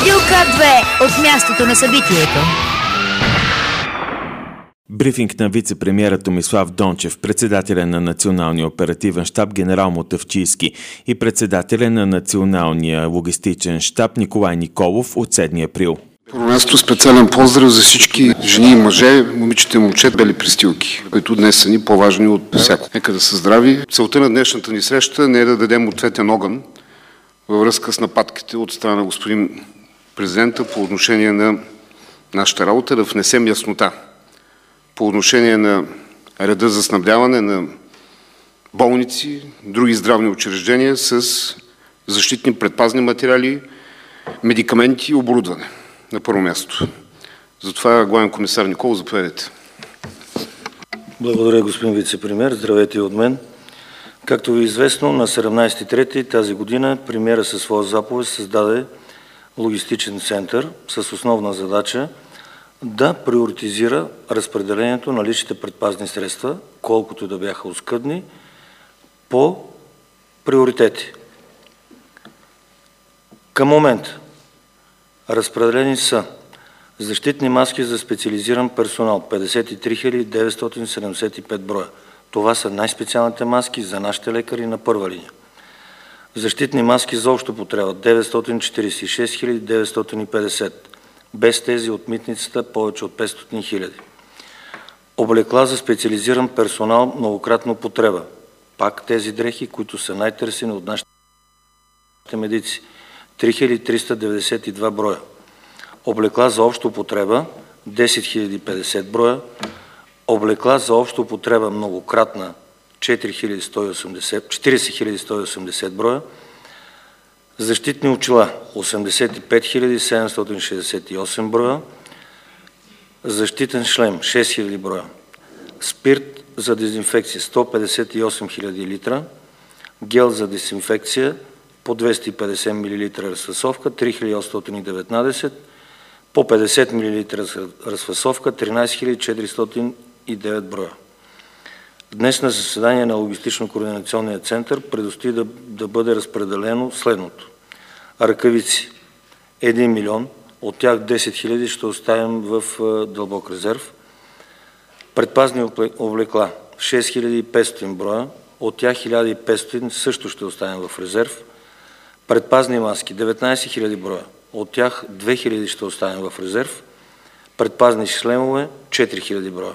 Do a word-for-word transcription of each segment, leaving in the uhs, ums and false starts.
Радио К две от мястото на събитието. Брифинг на вице-премиера Томислав Дончев, председателя на Националния оперативен щаб генерал Мутафчийски и председателя на Националния логистичен щаб Николай Николов от седми април. Първо място специален поздрав за всички жени и мъже, момичета и момчета, бели пристилки, които днес са ни по-важни от всяко. Нека да са здрави. Целта на днешната ни среща не е да дадем ответен огън във връзка с нападките от страна на господин президента по отношение на нашата работа, да внесем яснота по отношение на реда за снабдяване на болници, други здравни учреждения с защитни предпазни материали, медикаменти и оборудване. На първо място. Затова главен комисар Николов, заповядайте. Благодаря, господин вице-премиер. Здравейте от мен. Както ви е известно, на седемнадесети трети тази година премиера със своя заповед създаде логистичен център с основна задача да приоритизира разпределението на личните предпазни средства, колкото да бяха оскъдни, по приоритети. Към момента разпределени са защитни маски за специализиран персонал петдесет и три хиляди деветстотин седемдесет и пет броя. Това са най-специалните маски за нашите лекари на първа линия. Защитни маски за обща употреба деветстотин четиридесет и шест хиляди деветстотин и петдесет. Без тези от митницата повече от петстотин хиляди. Облекла за специализиран персонал многократна употреба. Пак тези дрехи, които са най-търсени от нашите медици. три хиляди триста деветдесет и два броя. Облекла за обща употреба десет хиляди петдесет броя. Облекла за обща употреба многократна четиридесет хиляди сто и осемдесет броя. Защитни очила осемдесет и пет хиляди седемстотин шестдесет и осем броя. Защитен шлем шест хиляди броя. Спирт за дезинфекция сто петдесет и осем хиляди литра. Гел за дезинфекция по двеста и петдесет милилитра разфасовка три хиляди осемстотин и деветнадесет, по петдесет милилитра разфасовка тринадесет хиляди четиристотин и девет броя. Днес на заседание на Логистично-координационния център предстои да, да бъде разпределено следното. Ръкавици един милион, от тях десет хиляди ще оставим в дълбок резерв. Предпазни облекла шест хиляди и петстотин броя, от тях хиляда и петстотин също ще оставим в резерв. Предпазни маски деветнадесет хиляди броя, от тях две хиляди ще оставим в резерв. Предпазни шлемове четири хиляди броя.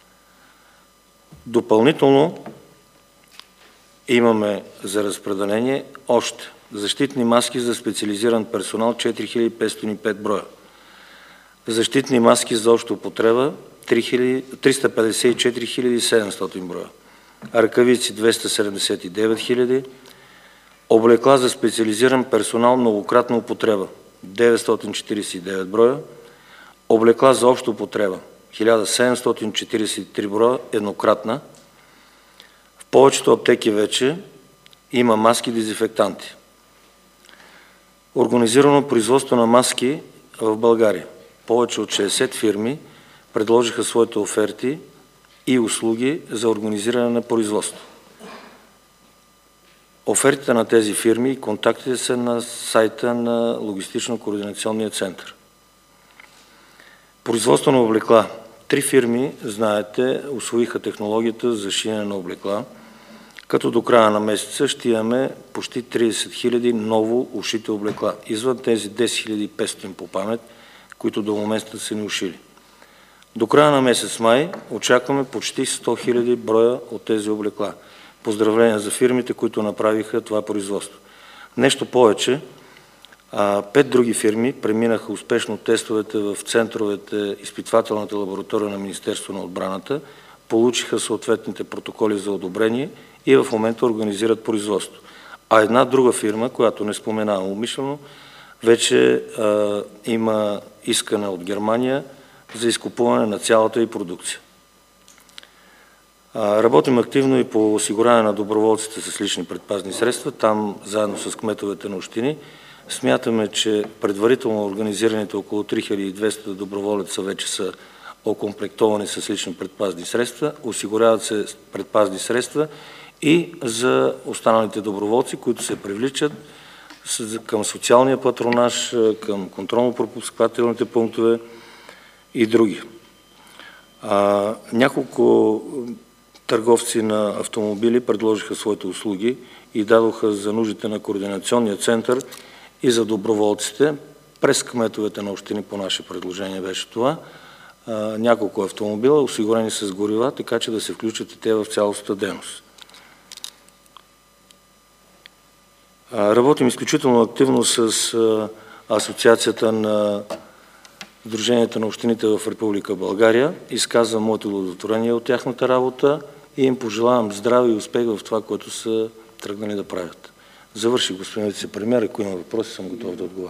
Допълнително имаме за разпределение още защитни маски за специализиран персонал четири хиляди петстотин и пет броя. Защитни маски за обща употреба триста петдесет и четири хиляди седемстотин броя. Ръкавици двеста седемдесет и девет хиляди. Облекла за специализиран персонал многократна употреба деветстотин четиридесет и девет броя. Облекла за обща употреба хиляда седемстотин четиридесет и три броя еднократна. В повечето аптеки вече има маски дезинфектанти. Организирано производство на маски в България. Повече от шейсет фирми предложиха своите оферти и услуги за организиране на производство. Офертите на тези фирми и контактите са на сайта на Логистично-координационния център. Производство на облекла. Три фирми, знаете, усвоиха технологията за шиене на облекла, като до края на месеца ще имаме почти тридесет хиляди ново ушити облекла, извън тези десет хиляди и петстотин по памет, които до момента са ни ушили. До края на месец май очакваме почти сто хиляди броя от тези облекла. Поздравления за фирмите, които направиха това производство. Нещо повече, пет други фирми преминаха успешно тестовете в центровете, изпитвателната лаборатория на Министерството на отбраната, получиха съответните протоколи за одобрение и в момента организират производство. А една друга фирма, която не споменавам умишлено, вече а, има искане от Германия за изкупуване на цялата и продукция. А, работим активно и по осигуряване на доброволците с лични предпазни средства. Там, заедно с кметовете на общини, смятаме, че предварително организираните около три хиляди и двеста доброволеца вече са окомплектовани с лични предпазни средства, осигуряват се предпазни средства и за останалите доброволци, които се привличат, към социалния патронаж, към контролно-пропускателните пунктове и други. А, няколко търговци на автомобили предложиха своите услуги и дадоха за нуждите на координационния център и за доброволците, през кметовете на общини по наше предложение беше това, а, няколко автомобила, осигурени с горива, така че да се включат и те в цялостната дейност. А, работим изключително активно с а, Асоциацията на Сдруженията на общините в Република България. Изказвам моето удовлетворение от тяхната работа и им пожелавам здраве и успех в това, което са тръгнали да правят. Завърши, господин вицепремиер, ако има въпроси, съм готов да отговоря.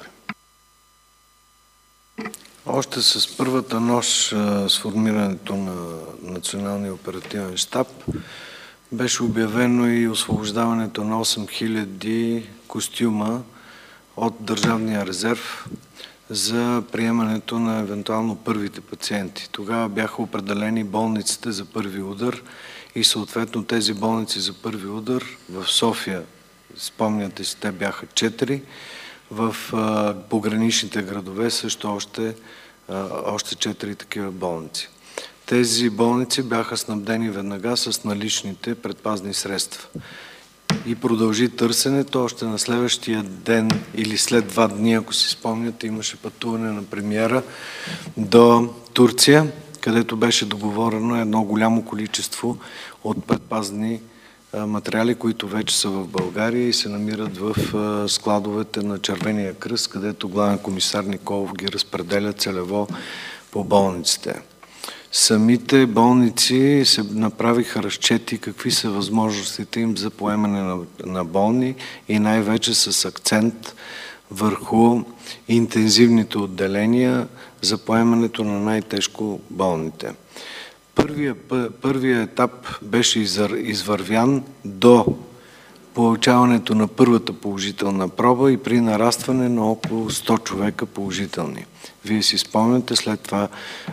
Още с първата нощ с формирането на Националния оперативен щаб беше обявено и освобождаването на осем хиляди костюма от Държавния резерв за приемането на евентуално първите пациенти. Тогава бяха определени болниците за първи удар и съответно тези болници за първи удар в София, спомняте си, те бяха четири, в а, пограничните градове също още, а, още четири такива болници. Тези болници бяха снабдени веднага с наличните предпазни средства. И продължи търсенето. Още на следващия ден или след два дни, ако си спомняте, имаше пътуване на премиера до Турция, където беше договорено едно голямо количество от предпазни материали, които вече са в България и се намират в складовете на Червения кръст, където главен комисар Николов ги разпределя целево по болниците. Самите болници се направиха разчети какви са възможностите им за поемане на, на болни и най-вече с акцент върху интензивните отделения за поемането на най-тежко болните. Първия, първия етап беше извървян до получаването на първата положителна проба и при нарастване на около сто човека положителни. Вие си спомняте, след това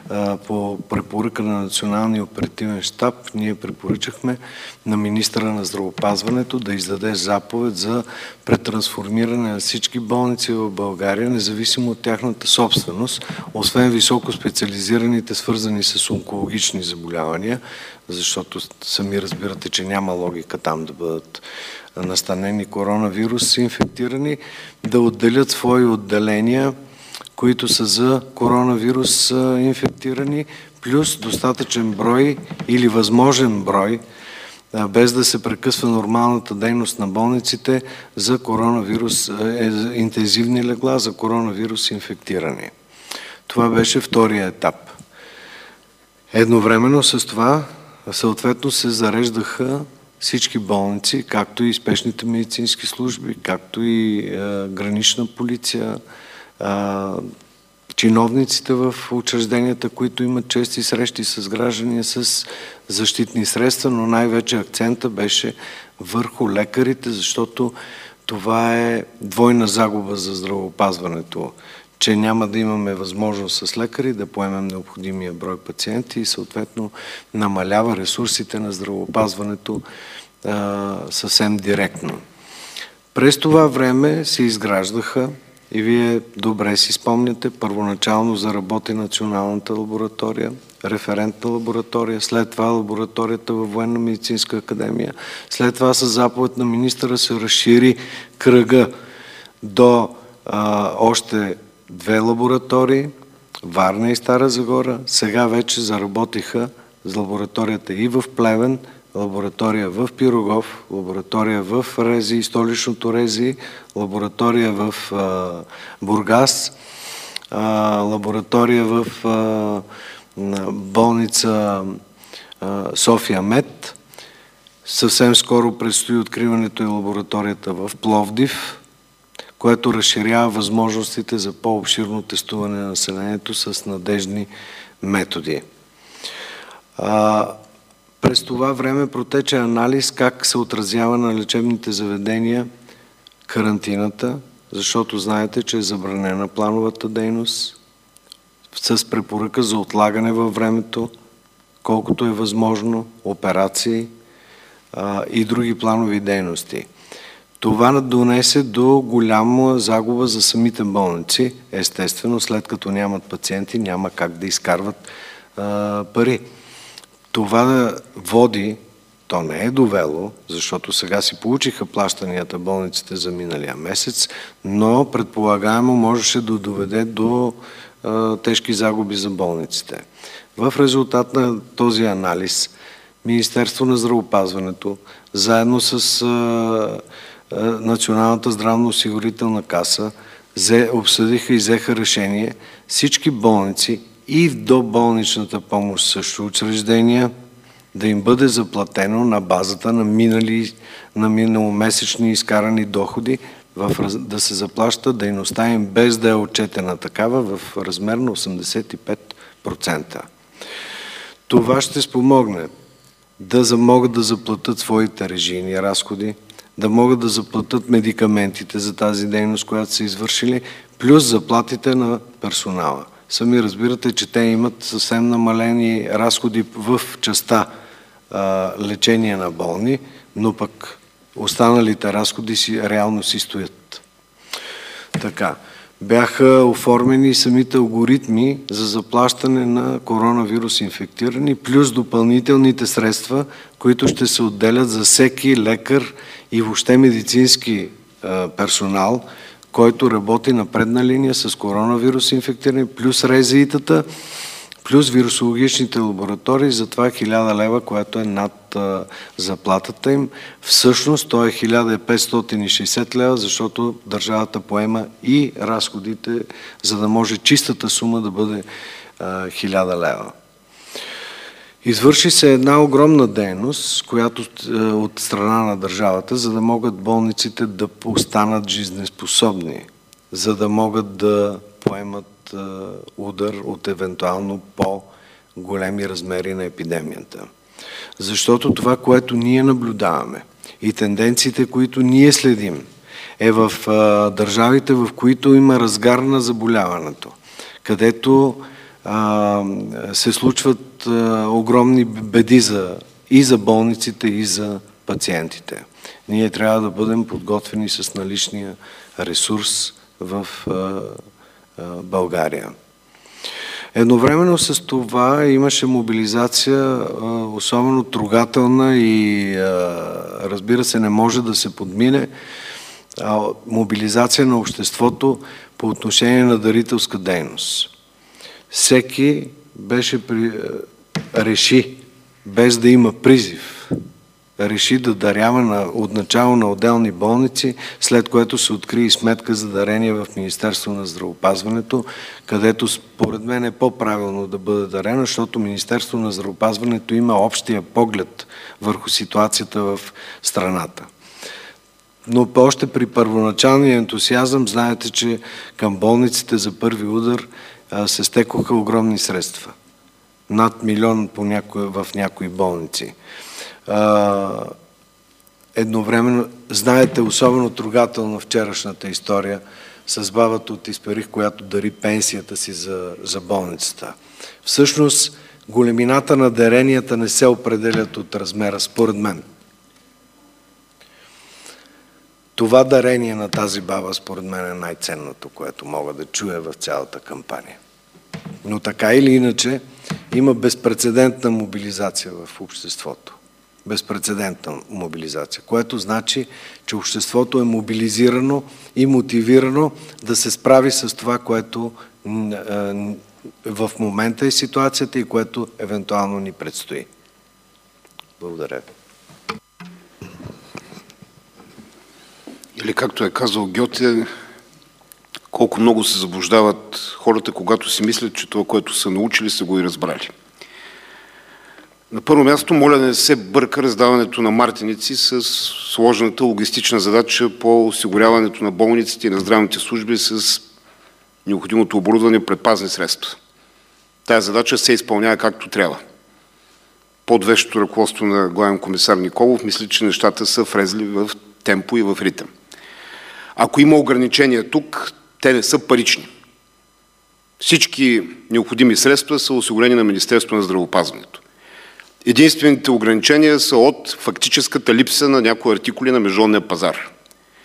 по препоръка на Националния оперативен щаб ние препоръчахме на министъра на здравеопазването да издаде заповед за претрансформиране на всички болници в България, независимо от тяхната собственост, освен високо специализираните, свързани с онкологични заболявания, защото сами разбирате, че няма логика там да бъдат настанени коронавирус, инфектирани, да отделят свои отделения, които са за коронавирус инфектирани, плюс достатъчен брой или възможен брой, без да се прекъсва нормалната дейност на болниците за коронавирус, интензивни легла за коронавирус инфектирани. Това беше втория етап. Едновременно с това съответно се зареждаха всички болници, както и спешните медицински служби, както и е, гранична полиция, е, чиновниците в учрежденията, които имат чести срещи с граждани с защитни средства, но най-вече акцента беше върху лекарите, защото това е двойна загуба за здравеопазването, че няма да имаме възможност с лекари да поемем необходимия брой пациенти и съответно намалява ресурсите на здравеопазването а, съвсем директно. През това време се изграждаха, и вие добре си спомняте, първоначално заработи Националната лаборатория, референтна лаборатория, след това лабораторията във Военно-медицинска академия, след това със заповед на министъра се разшири кръга до а, още две лаборатории, Варна и Стара Загора. Сега вече заработиха с лабораторията и в Плевен, лаборатория в Пирогов, лаборатория в Рези, столичното Рези, лаборатория в а, Бургас, а, лаборатория в а, болница а, София Мед. Съвсем скоро предстои откриването и лабораторията в Пловдив, което разширява възможностите за по-обширно тестуване на населението с надеждни методи. А, през това време протече анализ как се отразява на лечебните заведения карантината, защото знаете, че е забранена плановата дейност с препоръка за отлагане във времето, колкото е възможно, операции а, и други планови дейности. Това донесе до голяма загуба за самите болници. Естествено, след като нямат пациенти, няма как да изкарват а, пари. Това да води, то не е довело, защото сега си получиха плащанията болниците за миналия месец, но предполагаемо можеше да доведе до а, тежки загуби за болниците. В резултат на този анализ, Министерство на здравеопазването, заедно с а, а, Националната здравноосигурителна каса, зе, обсъдиха и взеха решение всички болници и в доболничната помощ също учреждения да им бъде заплатено на базата на минали, на миналомесечни изкарани доходи, в, да се заплаща дейността им без да е отчетена такава в размер на осемдесет и пет процента. Това ще спомогне да могат да заплатят своите режийни разходи, да могат да заплатят медикаментите за тази дейност, която са извършили, плюс заплатите на персонала. Сами разбирате, че те имат съвсем намалени разходи в частта а, лечение на болни, но пък останалите разходи си реално си стоят. Така. Бяха оформени самите алгоритми за заплащане на коронавирус инфектирани, плюс допълнителните средства, които ще се отделят за всеки лекар и въобще медицински а, персонал, който работи на предна линия с коронавирус инфектирани, плюс РЗИ-тата, плюс вирусологичните лаборатории, затова хиляда лева, което е над а, заплатата им. Всъщност то е хиляда петстотин и шейсет лева, защото държавата поема и разходите, за да може чистата сума да бъде а, хиляда лева. Извърши се една огромна дейност, която от страна на държавата, за да могат болниците да останат жизнеспособни, за да могат да поемат удар от евентуално по-големи размери на епидемията. Защото това, което ние наблюдаваме и тенденциите, които ние следим, е в а, държавите, в които има разгар на заболяването, където а, се случват а, огромни беди за, и за болниците, и за пациентите. Ние трябва да бъдем подготвени с наличния ресурс в а, България. Едновременно с това имаше мобилизация, особено трогателна и разбира се не може да се подмине, мобилизация на обществото по отношение на дарителска дейност. Всеки беше при... реши, без да има призив, реши да дарява на, от начало на отделни болници, след което се откри и сметка за дарение в Министерство на здравеопазването, където според мен е по-правилно да бъде дарено, защото Министерство на здравеопазването има общия поглед върху ситуацията в страната. Но още при първоначалния ентусиазъм, знаете, че към болниците за първи удар а, се стекоха огромни средства. Над милион по някои, в някои болници. Uh, едновременно, знаете, особено трогателно вчерашната история с бабата от Исперих, която дари пенсията си за, за болницата. Всъщност, големината на даренията не се определят от размера, според мен. Това дарение на тази баба, според мен, е най-ценното, което мога да чуя в цялата кампания. Но така или иначе, има безпрецедентна мобилизация в обществото. Безпрецедентна мобилизация, което значи, че обществото е мобилизирано и мотивирано да се справи с това, което в момента е ситуацията и което евентуално ни предстои. Благодаря ви. Или както е казал Гьоте, колко много се заблуждават хората, когато си мислят, че това, което са научили, са го и разбрали. На първо място, моля да не се бърка раздаването на мартеници с сложната логистична задача по осигуряването на болниците и на здравните служби с необходимото оборудване и предпазни средства. Тая задача се изпълнява както трябва. Под вещото ръководство на главен комисар Николов, мисля, че нещата са влезли в темпо и в ритъм. Ако има ограничения тук, те не са парични. Всички необходими средства са осигурени на Министерството на здравеопазването. Единствените ограничения са от фактическата липса на някои артикули на международния пазар.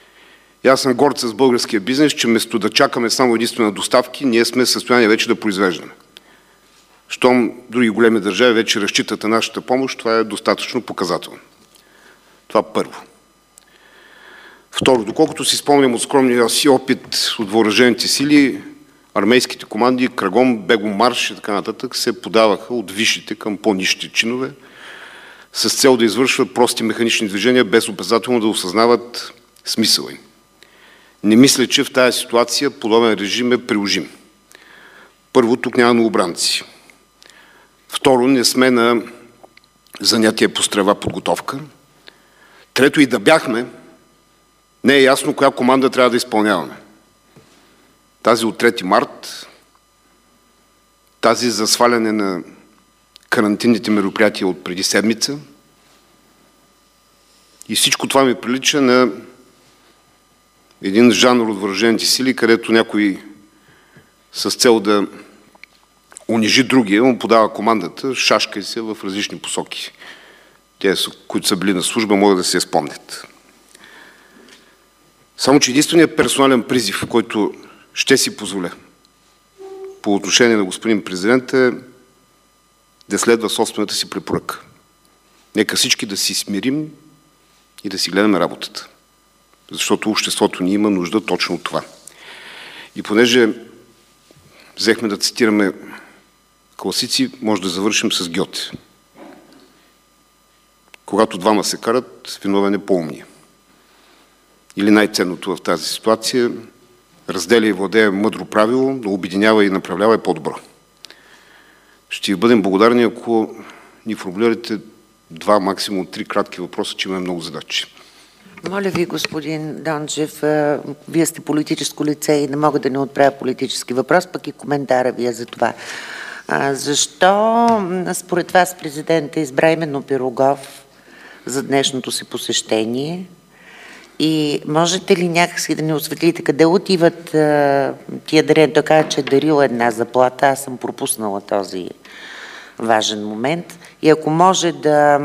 И аз съм горд с българския бизнес, че вместо да чакаме само единствено доставки, ние сме в състояние вече да произвеждаме. Щом други големи държави вече разчитат на нашата помощ, това е достатъчно показателно. Това първо. Второ, доколкото си спомням от скромния си опит от въоръжените сили, армейските команди, кръгом, бегом марш и така нататък се подаваха от висшите към по-нисшите чинове с цел да извършват прости механични движения, без обязателно да осъзнават смисъла им. Не мисля, че в тази ситуация подобен режим е приложим. Първо, тук няма новобранци. Второ, не сме на занятие по строева подготовка. Трето, и да бяхме, не е ясно коя команда трябва да изпълняваме. Тази от трети март, тази за сваляне на карантинните мероприятия от преди седмица. И всичко това ми прилича на един жанр от въоръжените сили, където някой с цел да унижи другия, му подава командата, шашкай се в различни посоки. Те, които са били на служба, могат да се я спомнят. Само че единственият персонален призив, който ще си позволя по отношение на господин президент е да следва собствената си препоръка. Нека всички да си смирим и да си гледаме работата. Защото обществото ни има нужда точно от това. И понеже взехме да цитираме класици, може да завършим с Гьоте. Когато двама се карат, виновен е по-умния. Или най-ценното в тази ситуация, разделя и владее мъдро правило, да обединява и направлява е по-добро. Ще ви бъдем благодарни, ако ни формулирате два, максимум три кратки въпроса, че имаме много задачи. Моля ви, господин Дончев, вие сте политическо лице и не мога да не отправя политически въпрос, пък и коментара ви е за това. А, защо според вас президента избра именно Пирогов за днешното си посещение? И можете ли някакси да ни осветлите къде отиват а, тия дарения? Той каза, че е дарил една заплата, аз съм пропуснала този важен момент. И ако може да,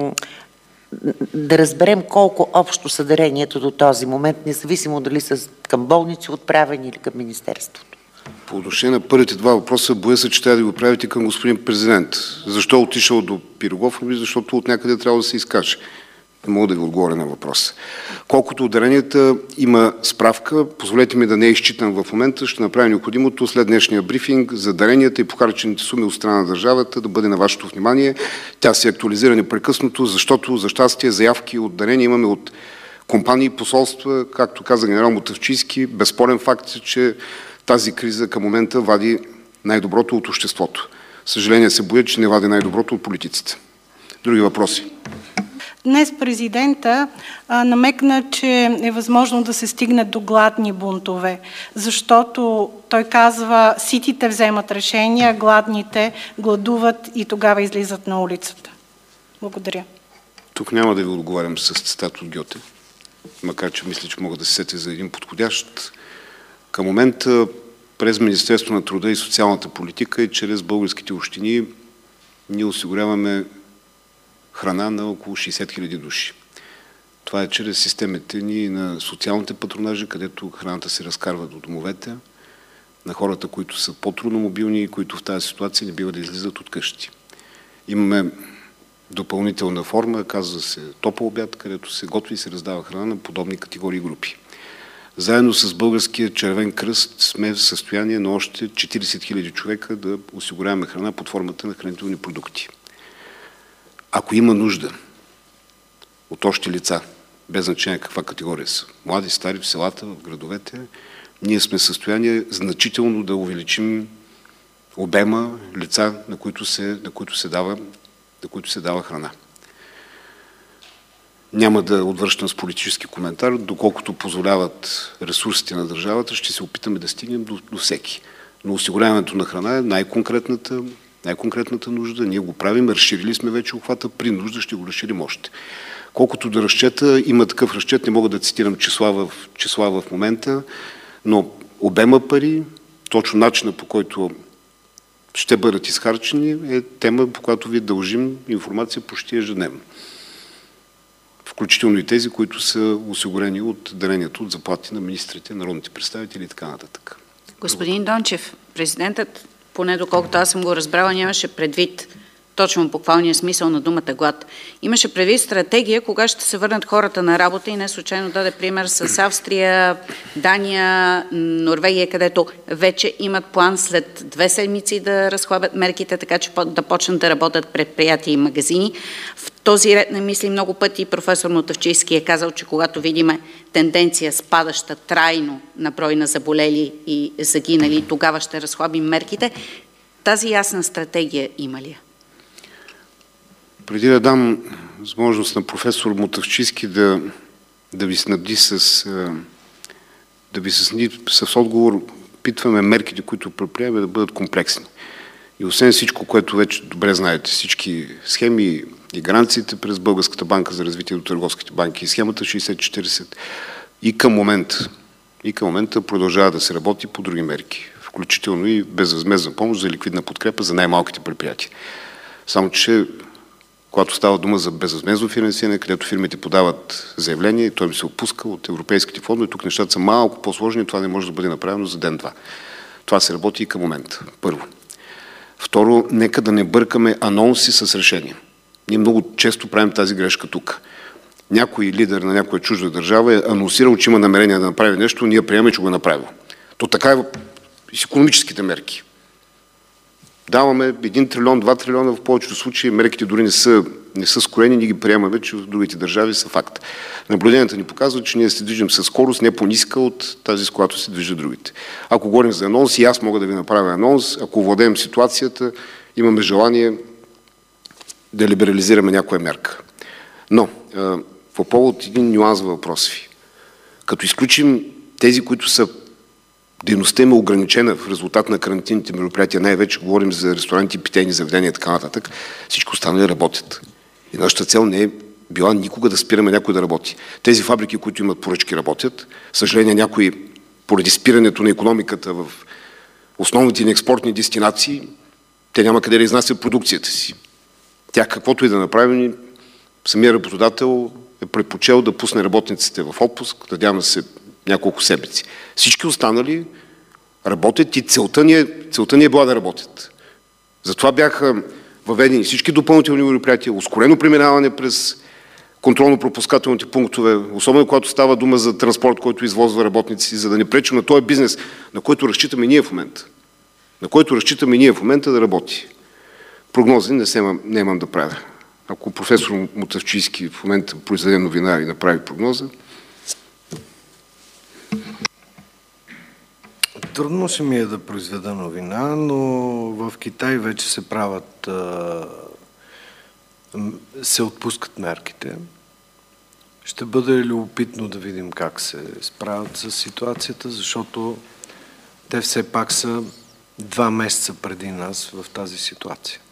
да разберем колко общо са дарението до този момент, независимо дали са към болници отправени или към министерството. По отношение на първите два въпроса, боя се, че трябва да го правите към господин президент. Защо е отишъл до Пирогов? Защото от някъде трябва да се изкаже. Не мога да ви отговоря на въпроса. Колкото ударенията има справка, позволете ми да не е изчитам в момента, ще направя необходимото след днешния брифинг за даренията и похарчените суми от страна на държавата да бъде на вашето внимание. Тя се актуализира непрекъснато, защото за щастие заявки от дарения имаме от компании, посолства, както каза генерал Мутафчийски. Безспорен факт е, че тази криза към момента вади най-доброто от обществото. Съжаление се боя, че не вади най-доброто от политиците. Други въпроси? Днес президента а, намекна, че е възможно да се стигне до гладни бунтове, защото той казва, ситите вземат решения, гладните гладуват и тогава излизат на улицата. Благодаря. Тук няма да ви отговарям с цитат от Гьоте, макар че мисля, че мога да се сетя за един подходящ. Към момента през Министерството на труда и социалната политика и чрез българските общини ние осигуряваме храна на около шейсет хиляди души. Това е чрез системите ни на социалните патронажи, където храната се разкарва до домовете, на хората, които са по-трудно мобилни и които в тази ситуация не бива да излизат от къщи. Имаме допълнителна форма, казва се топъл обяд, където се готви и се раздава храна на подобни категории групи. Заедно с Българския червен кръст сме в състояние на още четирийсет хиляди човека да осигуряваме храна под формата на хранителни продукти. Ако има нужда от още лица, без значение каква категория са, млади, стари, в селата, в градовете, ние сме в състояние значително да увеличим обема лица, на които се, на които се дава, на които се дава храна. Няма да отвръщам с политически коментар, доколкото позволяват ресурсите на държавата, ще се опитаме да стигнем до, до всеки. Но осигуряването на храна е най-конкретната най-конкретната нужда. Ние го правим, разширили сме вече обхвата, при нужда ще го разширим още. Колкото до разчета, има такъв разчет, не мога да цитирам числа в, числа в момента, но обема пари, точно начина, по който ще бъдат изхарчени, е тема, по която ви дължим информация почти ежедневно. включително и тези, които са осигурени от дарението от заплати на министрите, народните представители и така нататък. Господин Дончев, президентът, поне доколкото аз съм го разбрала, нямаше предвид точно буквалния смисъл на думата глад. Имаше предвид стратегия, кога ще се върнат хората на работа и не случайно даде пример с Австрия, Дания, Норвегия, където вече имат план след две седмици да разхлабят мерките, така че да почнат да работят предприятия и магазини. В този ред на мисли много пъти професор Мутафчийски е казал, че когато видиме тенденция спадаща трайно на брой на заболели и загинали, тогава ще разхлабим мерките. Тази ясна стратегия има ли? Преди да дам възможност на професор Мутафчийски да, да ви снабди с, да ви снабди с отговор, питваме мерките, които предприемаме, да бъдат комплексни. И освен всичко, което вече добре знаете, всички схеми и гаранциите през Българската банка за развитие до търговските банки и схемата шейсет четиридесет, и към момента, и към момента продължава да се работи по други мерки, включително и безвъзмездна помощ за ликвидна подкрепа за най-малките предприятия. Само че когато става дума за безвъзмездно финансиране, където фирмите подават заявление и той им се отпуска от европейските фондове, тук нещата са малко по-сложни, това не може да бъде направено за ден-два. Това се работи и към момента, първо. Второ, нека да не бъркаме анонси с решения. Ние много често правим тази грешка тук. Някой лидер на някоя чужда държава е анонсирал, че има намерение да направи нещо, ние приемаме, че го е направил. То така е с икономическите мерки. Даваме един трилион, два трилиона, в повечето случаи мерките дори не са, не са скорени, ние ги приемаме, че в другите държави са факт. Наблюденията ни показват, че ние се движим със скорост не по-ниска от тази, с която се движат другите. Ако говорим за анонс, и аз мога да ви направя анонс, ако владеем ситуацията, имаме желание да либерализираме някоя мерка. Но, по повод един нюанс във въпроса ви. Като изключим тези, които са дейността им е ограничена в резултат на карантинните мероприятия, най-вече говорим за ресторанти, питейни заведения и така нататък, всичко останали работят. И нашата цел не е била никога да спираме някой да работи. Тези фабрики, които имат поръчки, работят. Съжаление, някои поради спирането на икономиката в основните ни експортни дестинации, те няма къде да изнасят продукцията си. Тях каквото и да направим, самия работодател е предпочел да пусне работниците в отпуск, надявам се няколко седмици. Всички останали работят и целта ни е, целта ни е била да работят. Затова бяха въведени всички допълнителни мероприятия, ускорено преминаване през контролно-пропускателните пунктове, особено когато става дума за транспорт, който извозва работници, за да не пречим на този бизнес, на който разчитаме ние в момента. На който разчитаме ние в момента да работи. Прогнози не, семам, не имам да правя. Ако професор Мутафчийски в момента произведе новина и направи прогноза, трудно ще ми е да произведа новина, но в Китай вече се правят, се отпускат мерките. Ще бъде любопитно да видим как се справят с ситуацията, защото те все пак са два месеца преди нас в тази ситуация.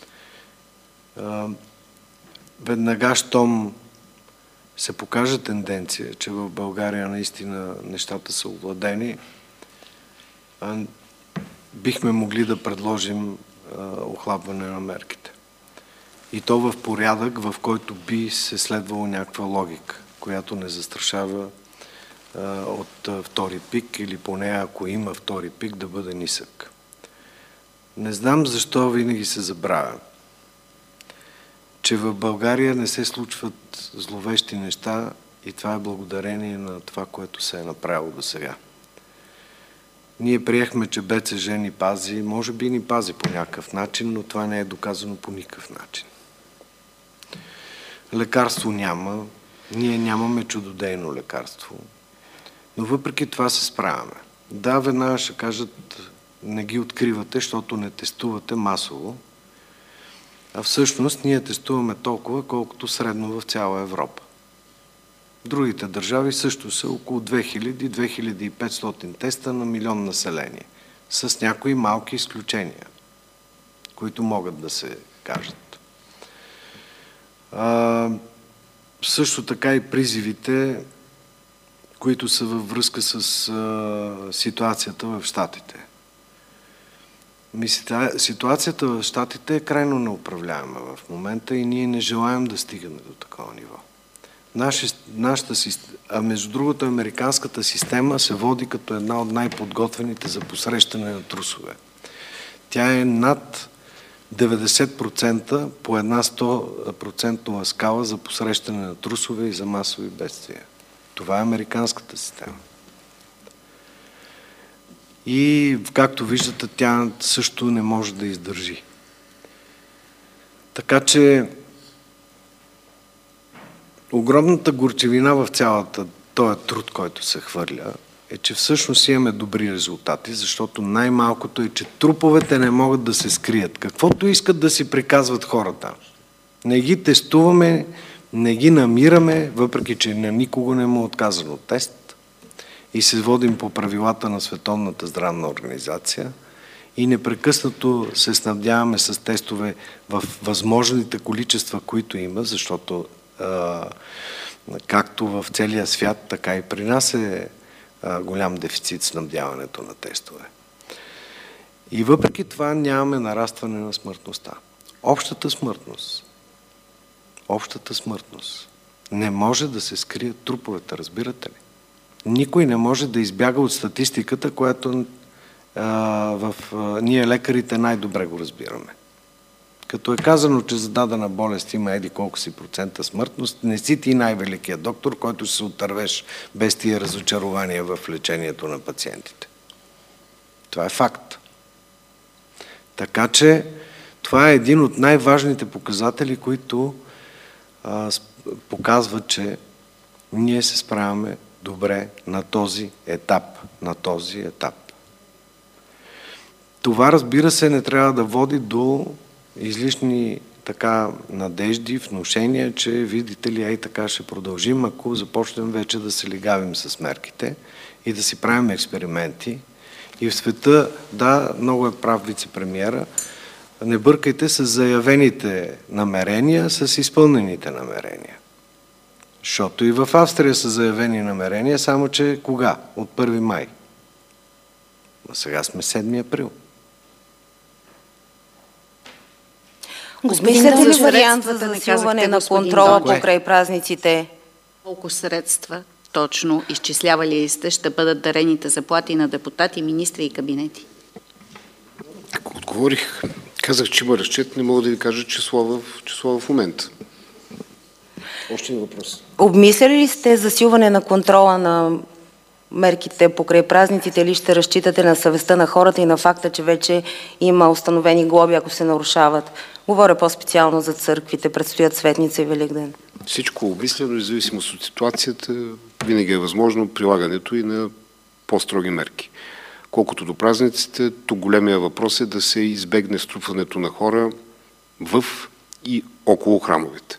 Веднага, щом се покаже тенденция, че в България наистина нещата са овладени, бихме могли да предложим охлабване на мерките. И то в порядък, в който би се следвало някаква логика, която не застрашава от втори пик или поне ако има втори пик да бъде нисък. Не знам защо винаги се забравя, че в България не се случват зловещи неща и това е благодарение на това, което се е направило до сега. Ние приехме, че БЦЖ ни пази, може би ни пази по някакъв начин, но това не е доказано по никакъв начин. Лекарство няма, ние нямаме чудодейно лекарство, но въпреки това се справяме. Да, веднага ще кажат, не ги откривате, защото не тестувате масово, а всъщност ние тестуваме толкова, колкото средно в цяла Европа. Другите държави също са около две хиляди до две хиляди и петстотин теста на милион население, с някои малки изключения, които могат да се кажат. А, също така и призивите, които са във връзка с а, ситуацията в Щатите. Ситуацията в Щатите е крайно неуправляема в момента и ние не желаем да стигаме до такова ниво. Наши, нашата система, а между другото, американската система се води като една от най-подготвените за посрещане на трусове. Тя е над деветдесет процента по една сто процентова скала за посрещане на трусове и за масови бедствия. Това е американската система. И, както виждате, тя също не може да издържи. Така че огромната горчевина в цялата този труд, който се хвърля, е, че всъщност имаме добри резултати, защото най-малкото е, че труповете не могат да се скрият. Каквото искат да си приказват хората. Не ги тестуваме, не ги намираме, въпреки че на никого не му е отказано тест, и се водим по правилата на Световната здравна организация и непрекъснато се снабдяваме с тестове в възможните количества, които има, защото а, както в целия свят, така и при нас е а, голям дефицит снабдяването на тестове. И въпреки това нямаме нарастване на смъртността. Общата смъртност, общата смъртност не може да се скрие труповете, разбирате ли? Никой не може да избяга от статистиката, която а, в, а, ние лекарите най-добре го разбираме. Като е казано, че за дадена болест има еди колко си процента смъртност, не си ти най-великият доктор, който ще се отървеш без тия разочарования в лечението на пациентите. Това е факт. Така че това е един от най-важните показатели, които а, показват, че ние се справяме добре на този етап. На този етап. Това, разбира се, не трябва да води до излишни така надежди, внушения, че видите ли, ей така ще продължим, ако започнем вече да се лигавим с мерките и да си правим експерименти. И в света, да, много е прав вице-премиера, не бъркайте с заявените намерения, с изпълнените намерения. Защото и в Австрия са заявени намерения, само че кога? От първи май. А сега сме седми април. Обмисляте ли вариант за засилване на контрола покрай празниците? Колко средства точно изчислявали ли сте ще бъдат дарените заплати на депутати, министри и кабинети? Ако отговорих, казах, че има разчет, не мога да ви кажа число в, число в момента. Още един въпрос. Обмисляли ли сте засилване на контрола на мерките покрай празниците или ще разчитате на съвестта на хората и на факта, че вече има установени глоби, ако се нарушават? Говоря по-специално за църквите, предстоят Светница и Великден. Всичко обмислено, в зависимост от ситуацията, винаги е възможно прилагането и на по-строги мерки. Колкото до празниците, тук големия въпрос е да се избегне струпването на хора в и около храмовете.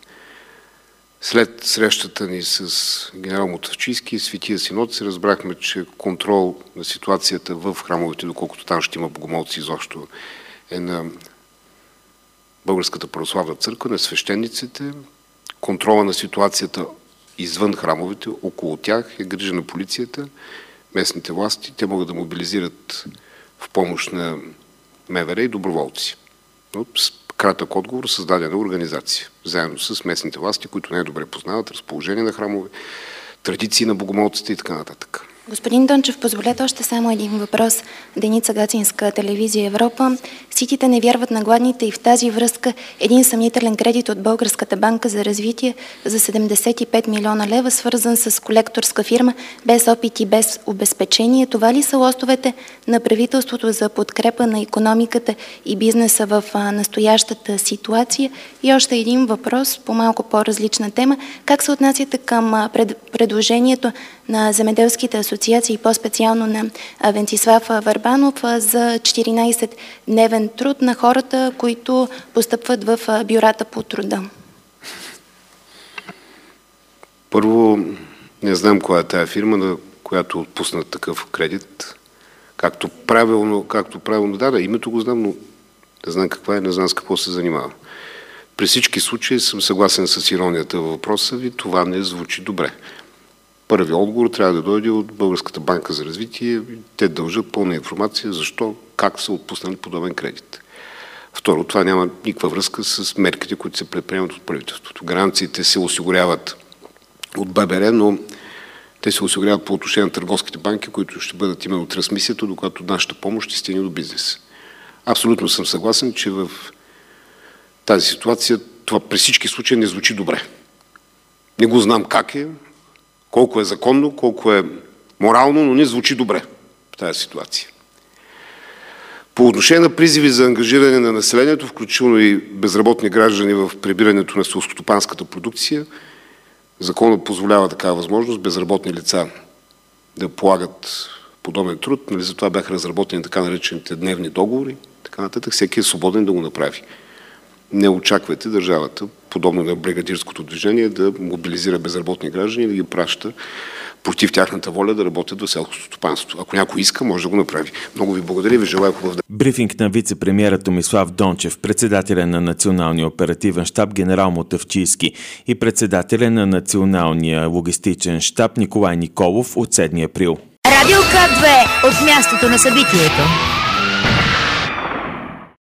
След срещата ни с генерал Мутафчийски и Светия Синод се разбрахме, че контрол на ситуацията в храмовете, доколкото там ще има богомолци изобщо, е на Българската православна църква, на свещениците. Контрола на ситуацията извън храмовете, около тях е грижа на полицията, местните власти. Те могат да мобилизират в помощ на МВР и доброволци. Но кратък отговор, създадена организация, заедно с местните власти, които най-добре познават разположение на храмове, традиции на богомолците и така нататък. Господин Дончев, позволете още само един въпрос. Деница Гацинска, телевизия Европа. Ситите не вярват на гладните и в тази връзка един съмнителен кредит от Българската банка за развитие за седемдесет и пет милиона лева, свързан с колекторска фирма, без опит и без обезпечение. Това ли са лостовете на правителството за подкрепа на икономиката и бизнеса в настоящата ситуация? И още един въпрос по малко по-различна тема. Как се отнасяте към пред, предложението на земеделските асоциации, по-специално на Вентислав Върбанов, за четиринайсетдневен труд на хората, които постъпват в бюрата по труда? Първо, не знам коя е тая фирма, на която отпусна такъв кредит. Както правилно, както правилно, да, да, името го знам, но не знам каква е, не знам с какво се занимава. При всички случаи съм съгласен с иронията във въпроса ви, това не звучи добре. Първият отговор трябва да дойде от Българската банка за развитие. Те дължат пълна информация защо, как са отпуснали подобен кредит. Второ, това няма никаква връзка с мерките, които се предприемат от правителството. Гаранциите се осигуряват от ББР, но те се осигуряват по отношение на търговските банки, които ще бъдат именно трансмисията, докато нашата помощ ще стигне до бизнес. Абсолютно съм съгласен, че в тази ситуация това при всички случаи не звучи добре. Не го знам как е, колко е законно, колко е морално, но не звучи добре в тази ситуация. По отношение на призиви за ангажиране на населението, включително и безработни граждани в прибирането на селскостопанската продукция, законът позволява такава възможност безработни лица да полагат подобен труд. Нали, затова бяха разработени така наречените дневни договори, така нататък. Всеки е свободен да го направи. Не очаквайте държавата, подобно на бригадирското движение, да мобилизира безработни граждани и да ги праща против тяхната воля да работят в селското стопанство. Ако някой иска, може да го направи. Много ви благодаря и ви желая хубав ден. Брифинг на вице-премиера Томислав Дончев, председателя на Националния оперативен щаб генерал Мутафчийски и председателя на Националния логистичен щаб Николай Николов от седми април. Радио К две от мястото на събитието.